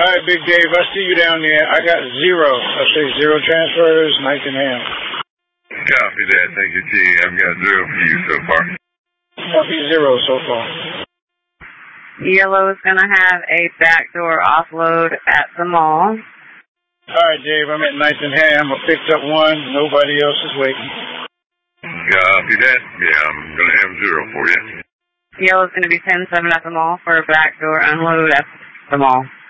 All right, Big Dave, I see you down there. I got 0. I say 0 transfers, Nice and Ham. Copy that. Thank you, T. I've got 0 for you so far. Copy 0 so far. Yellow is going to have a backdoor offload at the mall. All right, Dave, I'm at Nice and Ham. I picked up 1. Nobody else is waiting. Copy that. Yeah, I'm going to have 0 for you. Yellow is going to be 10-7 at the mall for a backdoor unload at the mall.